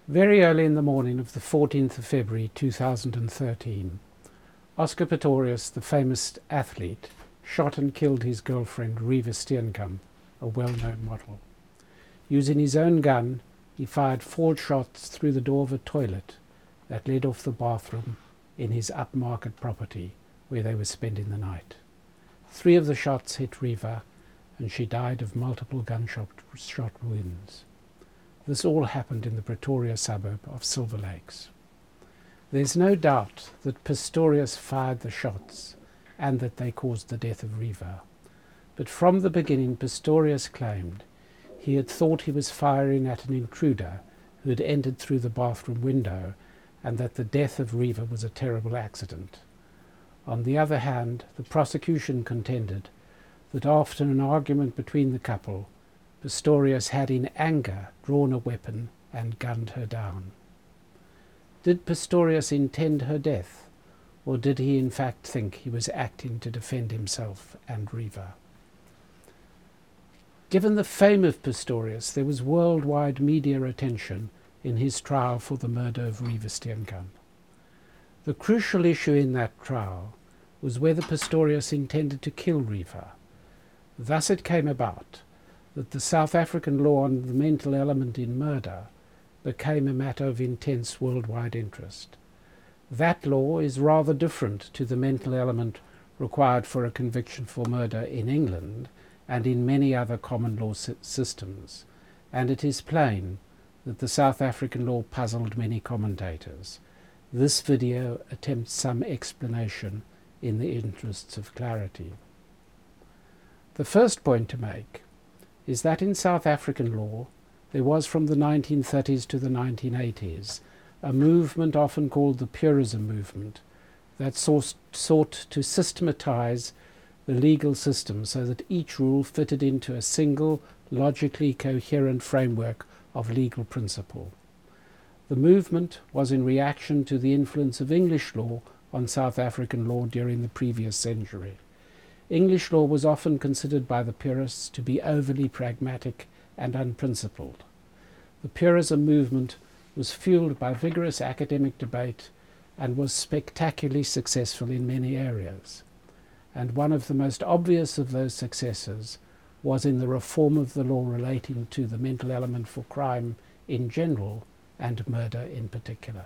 Very early in the morning of the 14th of February 2013, Oscar Pistorius, the famous athlete, shot and killed his girlfriend Reeva Steenkamp, a well-known model. Using his own gun, he fired 4 shots through the door of a toilet that led off the bathroom in his upmarket property where they were spending the night. 3 of the shots hit Reeva, and she died of multiple gunshot wounds. This all happened in the Pretoria suburb of Silver Lakes. There's no doubt that Pistorius fired the shots and that they caused the death of Reeva. But from the beginning, Pistorius claimed he had thought he was firing at an intruder who had entered through the bathroom window, and that the death of Reeva was a terrible accident. On the other hand, the prosecution contended that after an argument between the couple, Pistorius had in anger drawn a weapon and gunned her down. Did Pistorius intend her death, or did he in fact think he was acting to defend himself and Reeva? Given the fame of Pistorius, there was worldwide media attention in his trial for the murder of Reeva Steenkamp. The crucial issue in that trial was whether Pistorius intended to kill Reeva. Thus it came about that the South African law on the mental element in murder became a matter of intense worldwide interest. That law is rather different to the mental element required for a conviction for murder in England and in many other common law systems, and it is plain that the South African law puzzled many commentators. This video attempts some explanation in the interests of clarity. The first point to make is that in South African law there was from the 1930s to the 1980s a movement often called the Purism movement that sought to systematize the legal system so that each rule fitted into a single, logically coherent framework of legal principle. The movement was in reaction to the influence of English law on South African law during the previous century. English law was often considered by the purists to be overly pragmatic and unprincipled. The Purism movement was fueled by vigorous academic debate and was spectacularly successful in many areas. And one of the most obvious of those successes was in the reform of the law relating to the mental element for crime in general and murder in particular.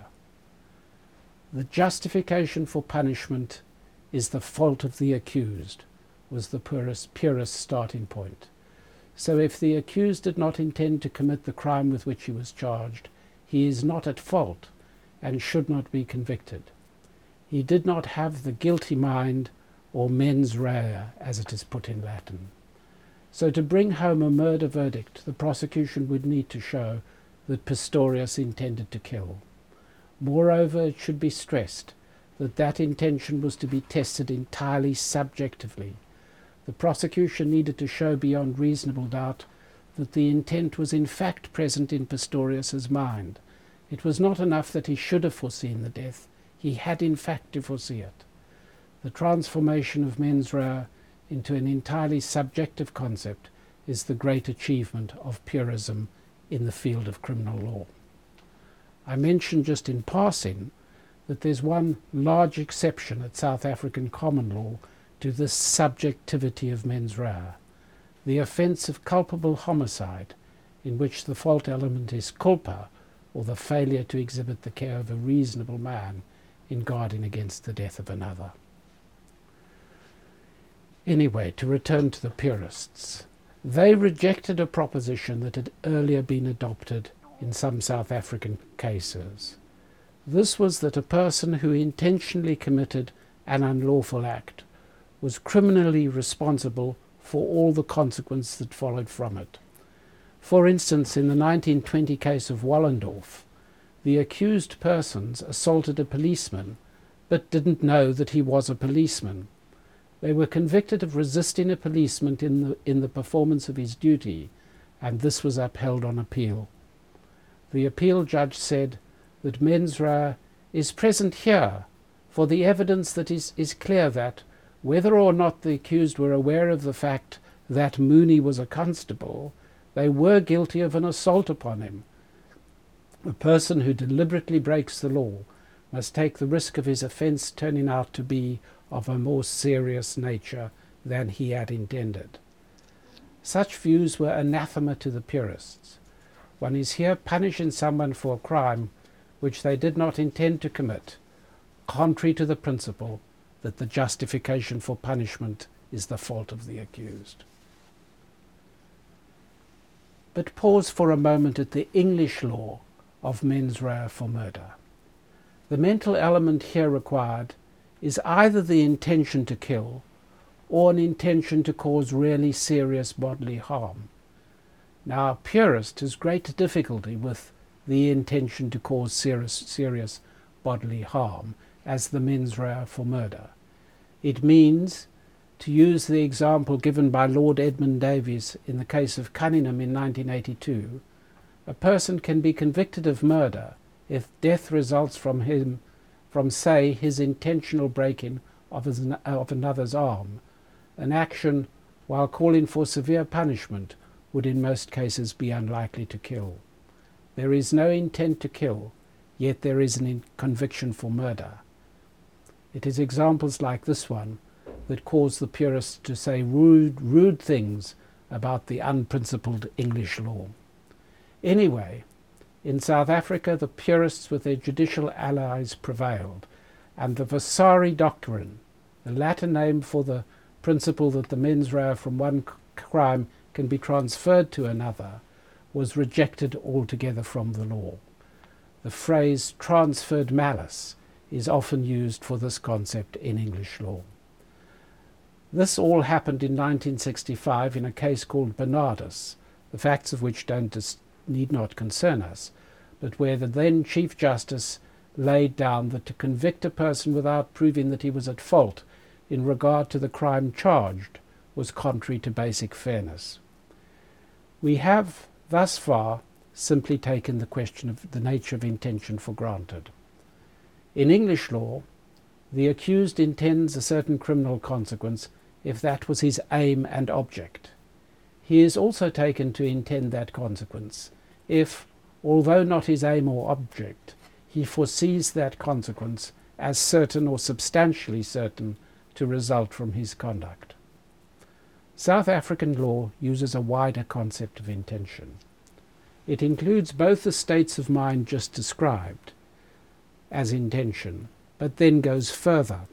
The justification for punishment is the fault of the accused, was the purist starting point. So if the accused did not intend to commit the crime with which he was charged, he is not at fault and should not be convicted. He did not have the guilty mind, or mens rea, as it is put in Latin. So to bring home a murder verdict, the prosecution would need to show that Pistorius intended to kill. Moreover, it should be stressed that that intention was to be tested entirely subjectively. The prosecution needed to show beyond reasonable doubt that the intent was in fact present in Pistorius's mind. It was not enough that he should have foreseen the death, he had in fact to foresee it. The transformation of mens rea into an entirely subjective concept is the great achievement of purism in the field of criminal law. I mentioned just in passing that there's one large exception at South African common law to this subjectivity of mens rea, the offence of culpable homicide, in which the fault element is culpa, or the failure to exhibit the care of a reasonable man in guarding against the death of another. Anyway, to return to the purists. They rejected a proposition that had earlier been adopted in some South African cases. This was that a person who intentionally committed an unlawful act was criminally responsible for all the consequences that followed from it. For instance, in the 1920 case of Wollendorf, the accused persons assaulted a policeman but didn't know that he was a policeman. They were convicted of resisting a policeman in the performance of his duty, and this was upheld on appeal. The appeal judge said that mens rea is present here, for the evidence that is clear that, whether or not the accused were aware of the fact that Mooney was a constable, they were guilty of an assault upon him. A person who deliberately breaks the law must take the risk of his offence turning out to be of a more serious nature than he had intended. Such views were anathema to the purists. One is here punishing someone for a crime which they did not intend to commit, contrary to the principle that the justification for punishment is the fault of the accused. But pause for a moment at the English law of mens rea for murder. The mental element here required is either the intention to kill or an intention to cause really serious bodily harm. Now, a purist has great difficulty with the intention to cause serious bodily harm as the mens rea for murder. It means, to use the example given by Lord Edmund Davies in the case of Cunningham in 1982, a person can be convicted of murder if death results from say, his intentional breaking of another's arm, an action, while calling for severe punishment, would in most cases be unlikely to kill. There is no intent to kill, yet there is a conviction for murder. It is examples like this one that cause the purists to say rude things about the unprincipled English law. Anyway, in South Africa the purists with their judicial allies prevailed, and the Vasari doctrine, the Latin name for the principle that the mens rea from one crime can be transferred to another, was rejected altogether from the law. The phrase transferred malice is often used for this concept in English law. This all happened in 1965 in a case called Bernardus, the facts of which need not concern us, but where the then Chief Justice laid down that to convict a person without proving that he was at fault in regard to the crime charged was contrary to basic fairness. We have, thus far, simply taken the question of the nature of intention for granted. In English law, the accused intends a certain criminal consequence if that was his aim and object. He is also taken to intend that consequence if, although not his aim or object, he foresees that consequence as certain or substantially certain to result from his conduct. South African law uses a wider concept of intention. It includes both the states of mind just described as intention, but then goes further.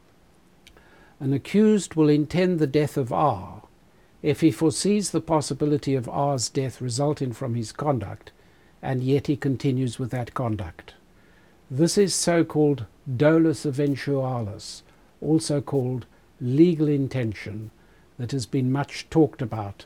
An accused will intend the death of R if he foresees the possibility of R's death resulting from his conduct, and yet he continues with that conduct. This is so-called dolus eventualis, also called legal intention, that has been much talked about,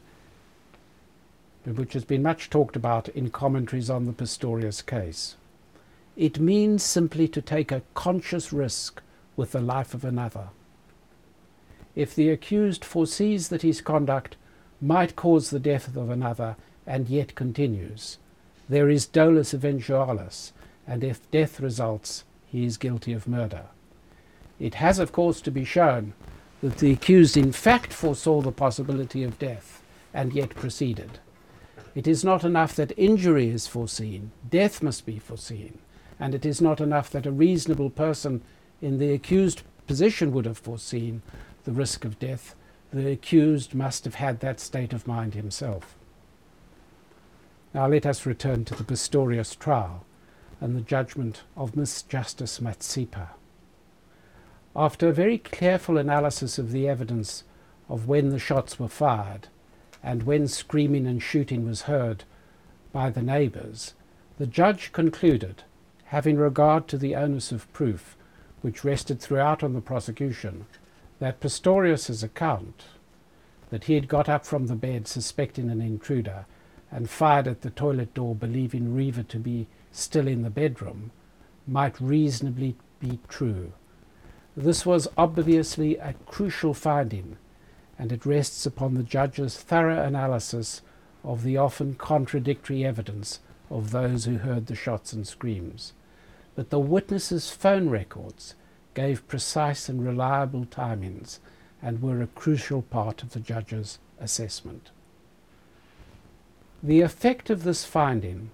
in commentaries on the Pistorius case. It means simply to take a conscious risk with the life of another. If the accused foresees that his conduct might cause the death of another and yet continues, there is dolus eventualis, and if death results, he is guilty of murder. It has, of course, to be shown that the accused in fact foresaw the possibility of death and yet proceeded. It is not enough that injury is foreseen, death must be foreseen, and it is not enough that a reasonable person in the accused position would have foreseen the risk of death. The accused must have had that state of mind himself. Now let us return to the Pistorius trial and the judgment of Miss Justice Matsipa. After a very careful analysis of the evidence of when the shots were fired and when screaming and shooting was heard by the neighbours, the judge concluded, having regard to the onus of proof, which rested throughout on the prosecution, that Pistorius's account, that he had got up from the bed suspecting an intruder and fired at the toilet door believing Reeva to be still in the bedroom, might reasonably be true. This was obviously a crucial finding, and it rests upon the judge's thorough analysis of the often contradictory evidence of those who heard the shots and screams. But the witnesses' phone records gave precise and reliable timings and were a crucial part of the judge's assessment. The effect of this finding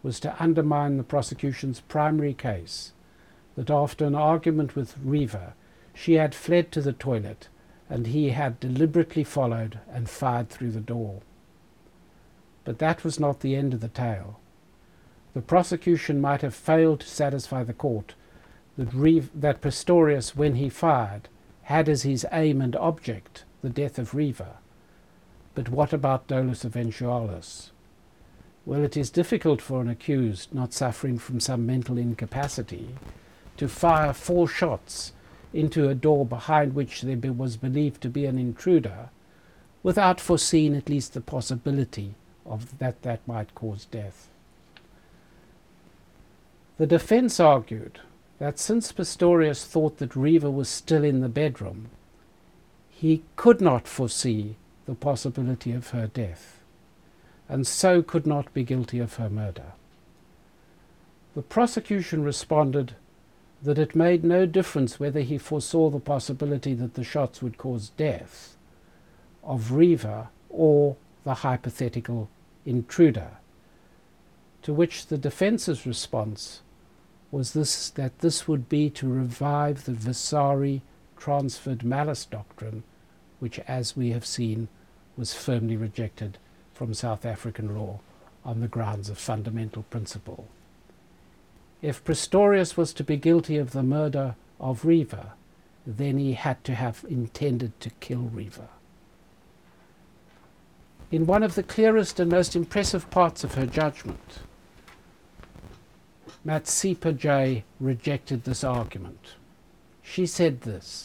was to undermine the prosecution's primary case, that after an argument with Reeva, she had fled to the toilet and he had deliberately followed and fired through the door. But that was not the end of the tale. The prosecution might have failed to satisfy the court that Pistorius, when he fired, had as his aim and object the death of Reeva. But what about dolus eventualis? Well, it is difficult for an accused not suffering from some mental incapacity to fire 4 shots into a door behind which there was believed to be an intruder without foreseeing at least the possibility of that might cause death. The defense argued that since Pistorius thought that Reeva was still in the bedroom, he could not foresee the possibility of her death, and so could not be guilty of her murder. The prosecution responded that it made no difference whether he foresaw the possibility that the shots would cause death of Reeva or the hypothetical intruder, to which the defence's response was that this would be to revive the Vasari transferred malice doctrine, which, as we have seen, was firmly rejected from South African law on the grounds of fundamental principle. If Pistorius was to be guilty of the murder of Reeva, then he had to have intended to kill Reeva. In one of the clearest and most impressive parts of her judgment, Matsipa J. rejected this argument. She said this: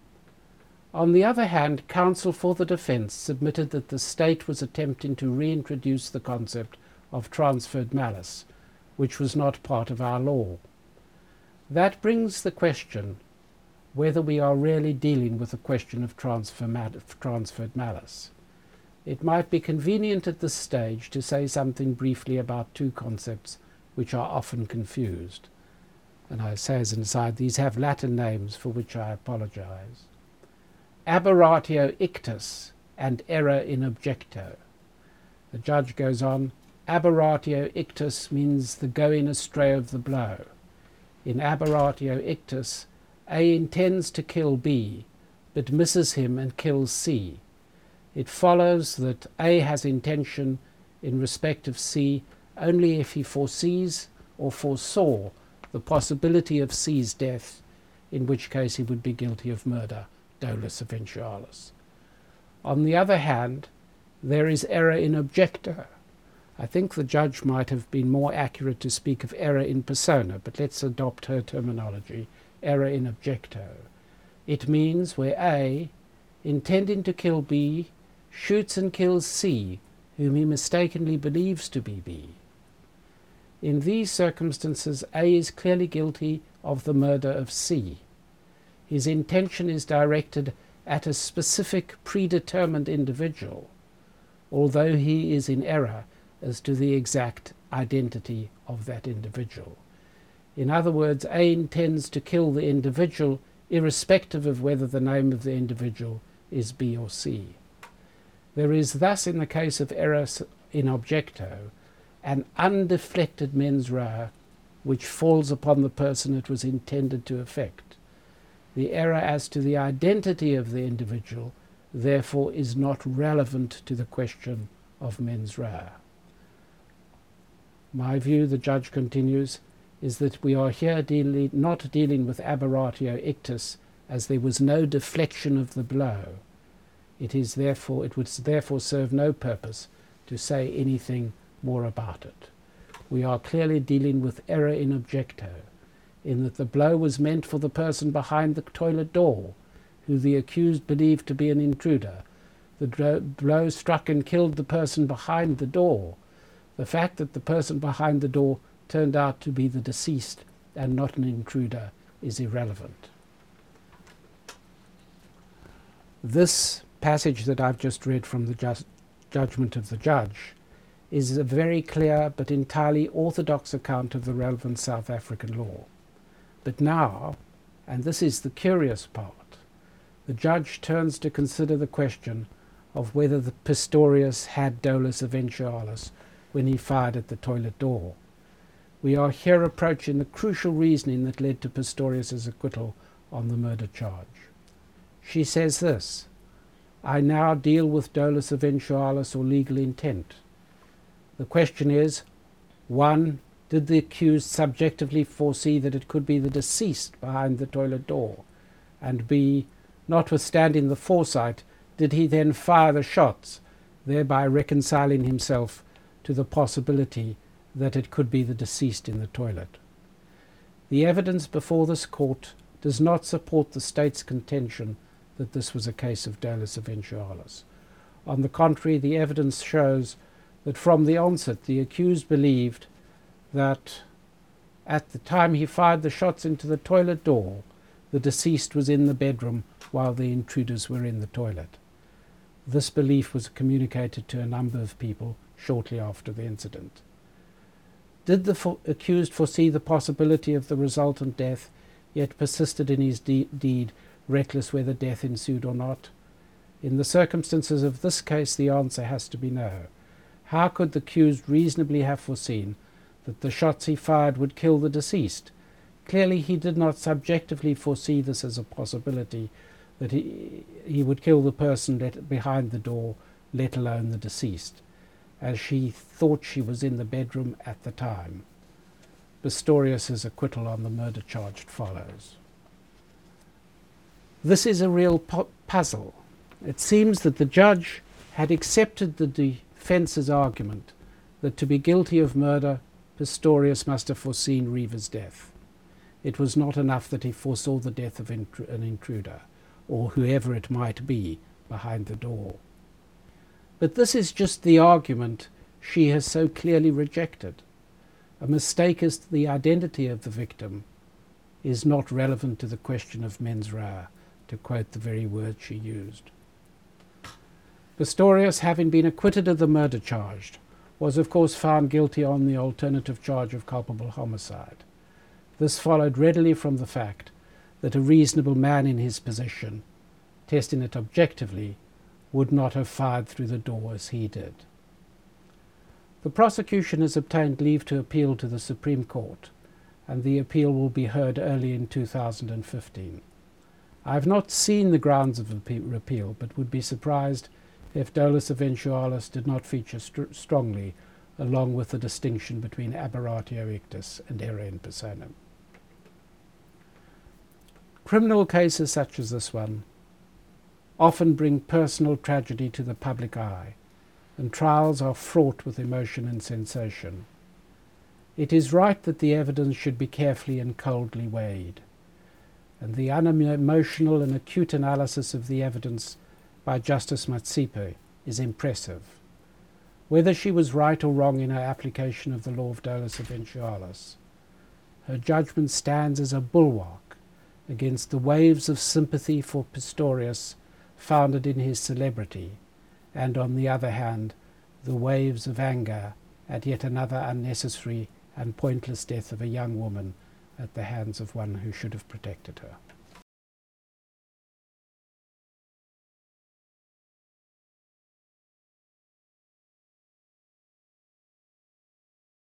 "On the other hand, counsel for the defense submitted that the state was attempting to reintroduce the concept of transferred malice, which was not part of our law. That brings the question whether we are really dealing with a question of transferred malice. It might be convenient at this stage to say something briefly about 2 concepts which are often confused." And I say as an aside, these have Latin names for which I apologize. Aberratio ictus and error in objecto. The judge goes on, aberratio ictus means the going astray of the blow. In aberratio ictus, A intends to kill B, but misses him and kills C. It follows that A has intention in respect of C only if he foresees or foresaw the possibility of C's death, in which case he would be guilty of murder, dolus eventualis. On the other hand, there is error in objecto. I think the judge might have been more accurate to speak of error in persona, but let's adopt her terminology, error in objecto. It means where A, intending to kill B, shoots and kills C, whom he mistakenly believes to be B. In these circumstances, A is clearly guilty of the murder of C. His intention is directed at a specific predetermined individual, although he is in error as to the exact identity of that individual. In other words, A intends to kill the individual irrespective of whether the name of the individual is B or C. There is thus, in the case of error in objecto, an undeflected mens rea which falls upon the person it was intended to affect. The error as to the identity of the individual, therefore, is not relevant to the question of mens rea. My view, the judge continues, is that we are here not dealing with aberratio ictus, as there was no deflection of the blow. It would therefore serve no purpose to say anything more about it. We are clearly dealing with error in objecto, in that the blow was meant for the person behind the toilet door, who the accused believed to be an intruder. The blow struck and killed the person behind the door. The fact that the person behind the door turned out to be the deceased and not an intruder is irrelevant. This passage that I've just read from the judgment of the judge is a very clear but entirely orthodox account of the relevant South African law. But now, and this is the curious part, the judge turns to consider the question of whether the Pistorius had dolus eventualis when he fired at the toilet door. we are here approaching the crucial reasoning that led to Pistorius's acquittal on the murder charge. She says this: "I now deal with dolus eventualis, or legal intent. The question is, 1. Did the accused subjectively foresee that it could be the deceased behind the toilet door? And B. Notwithstanding the foresight, did he then fire the shots, thereby reconciling himself to the possibility that it could be the deceased in the toilet?" The evidence before this court does not support the state's contention that this was a case of dolus eventualis. On the contrary, the evidence shows that from the onset the accused believed that at the time he fired the shots into the toilet door, the deceased was in the bedroom while the intruders were in the toilet. This belief was communicated to a number of people shortly after the incident. Did the accused foresee the possibility of the resultant death, yet persisted in his deed, reckless whether death ensued or not? In the circumstances of this case, the answer has to be no. How could the accused reasonably have foreseen that the shots he fired would kill the deceased? Clearly he did not subjectively foresee this as a possibility, that he would kill the person behind the door, let alone the deceased, as she thought she was in the bedroom at the time. Pistorius's acquittal on the murder charge follows. This is a real puzzle. It seems that the judge had accepted the defence's argument that to be guilty of murder, Pistorius must have foreseen Reeva's death. It was not enough that he foresaw the death of an intruder, or whoever it might be, behind the door. But this is just the argument she has so clearly rejected. A mistake as to the identity of the victim is not relevant to the question of mens rea, to quote the very word she used. Pistorius, having been acquitted of the murder charge, was of course found guilty on the alternative charge of culpable homicide. This followed readily from the fact that a reasonable man in his position, testing it objectively, would not have fired through the door as he did. The prosecution has obtained leave to appeal to the Supreme Court, and the appeal will be heard early in 2015. I have not seen the grounds of appeal, but would be surprised if dolus eventualis did not feature strongly, along with the distinction between aberratio ictus and error in personam. Criminal cases such as this one often bring personal tragedy to the public eye, and trials are fraught with emotion and sensation. It is right that the evidence should be carefully and coldly weighed, and the unemotional and acute analysis of the evidence by Justice Matsipe is impressive. Whether she was right or wrong in her application of the law of dolus eventualis, her judgment stands as a bulwark against the waves of sympathy for Pistorius founded in his celebrity, and on the other hand, the waves of anger at yet another unnecessary and pointless death of a young woman at the hands of one who should have protected her.